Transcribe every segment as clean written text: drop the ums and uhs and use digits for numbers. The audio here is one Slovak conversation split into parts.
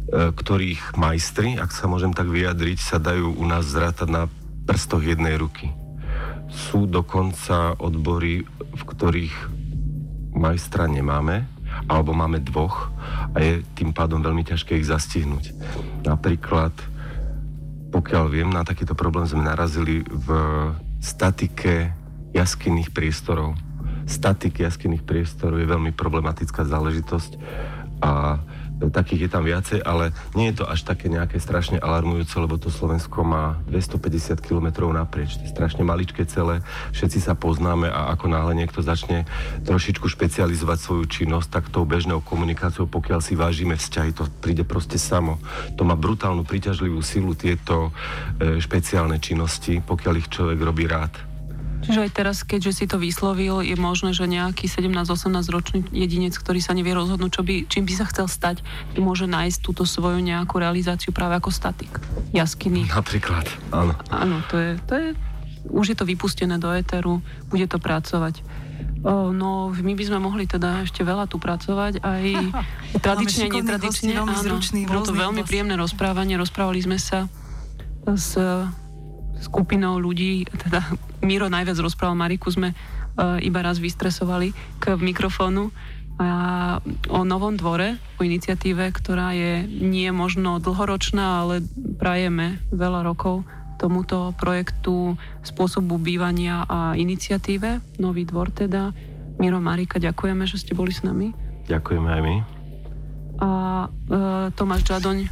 ktorých majstri, ak sa môžem tak vyjadriť, sa dajú u nás zrátať na prstoch jednej ruky. Sú dokonca odbory, v ktorých majstra nemáme, alebo máme dvoch a je tým pádom veľmi ťažké ich zastihnúť. Napríklad, pokiaľ viem, na takýto problém sme narazili v statike jaskinných priestorov. Statik jaskinných priestorov je veľmi problematická záležitosť a takých je tam viacej, ale nie je to až také nejaké strašne alarmujúce, lebo to Slovensko má 250 km naprieč. To je strašne maličké celé, všetci sa poznáme a ako náhle niekto začne trošičku špecializovať svoju činnosť, tak tou bežnou komunikáciou, pokiaľ si vážime vzťahy, to príde proste samo. To má brutálnu príťažlivú silu, tieto špeciálne činnosti, pokiaľ ich človek robí rád. Čiže aj teraz, keďže si to vyslovil, je možné, že nejaký 17-18 ročný jedinec, ktorý sa nevie rozhodnúť, čím by sa chcel stať, môže nájsť túto svoju nejakú realizáciu práve ako statik jaskyný. Napríklad, áno. Áno, to je už je to vypustené do éteru, bude to pracovať. No, my by sme mohli teda ešte veľa tu pracovať, aj tradične, netradične. Áno, bolo to veľmi príjemné rozprávanie, rozprávali sme sa s skupinou ľudí, teda Miro najviac rozprával, Mariku sme iba raz vystresovali k mikrofónu a o Novom dvore, o iniciatíve, ktorá je nie možno dlhoročná, ale prajeme veľa rokov tomuto projektu spôsobu bývania a iniciatíve. Nový dvor teda. Miro, Marika, ďakujeme, že ste boli s nami. Ďakujeme aj my. A Tomáš Žadoň,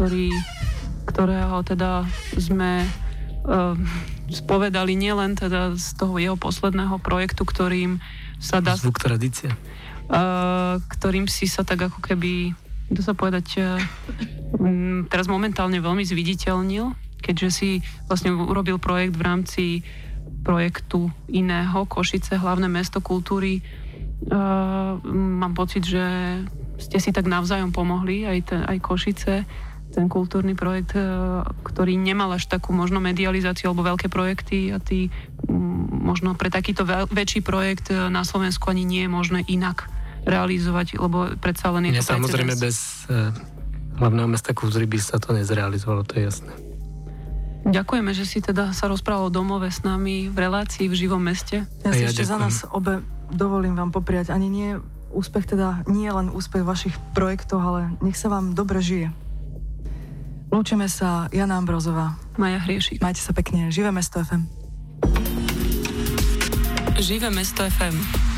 ktorého teda sme spovedali nielen teda z toho jeho posledného projektu, ktorým sa dá... Zvuk tradície. Ktorým si sa tak ako keby, dá sa povedať, teraz momentálne veľmi zviditeľnil, keďže si vlastne urobil projekt v rámci projektu iného, Košice, hlavné mesto kultúry. Mám pocit, že ste si tak navzájom pomohli, aj Košice, ten kultúrny projekt, ktorý nemal až takú možno medializáciu alebo veľké projekty a ty možno pre takýto väčší projekt na Slovensku ani nie je možné inak realizovať, lebo predsa len je to precedens. Samozrejme bez hlavného mesta kultúry by sa to nezrealizovalo, to je jasné. Ďakujeme, že si teda sa rozprával o domove s nami v relácii v živom meste. Ja si ešte za nás obe dovolím vám popriať ani nie úspech, teda nie len úspech vašich projektov, ale nech sa vám dobre žije. Lúčime sa, Jana Ambrozová, Maja Hriešik. Majte sa pekne, Živé mesto FM. Živé mesto FM.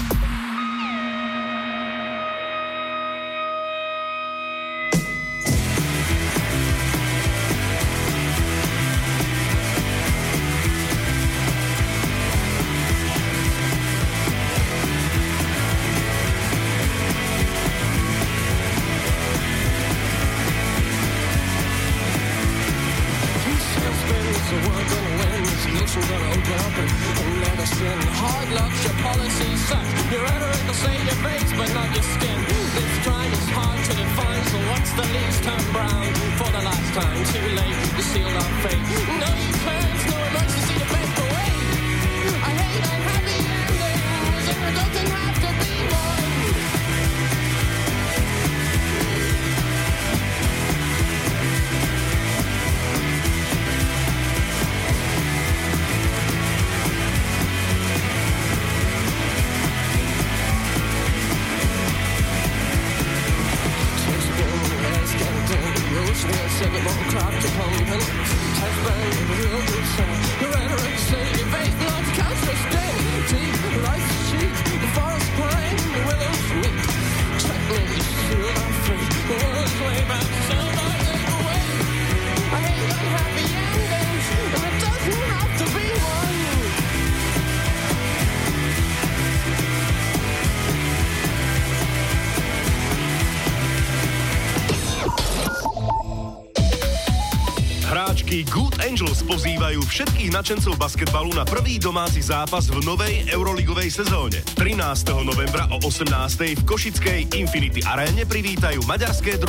Good Angels pozývajú všetkých nadšencov basketbalu na prvý domáci zápas v novej euroligovej sezóne. 13. novembra o 18. v košickej Infinity Aréne privítajú maďarské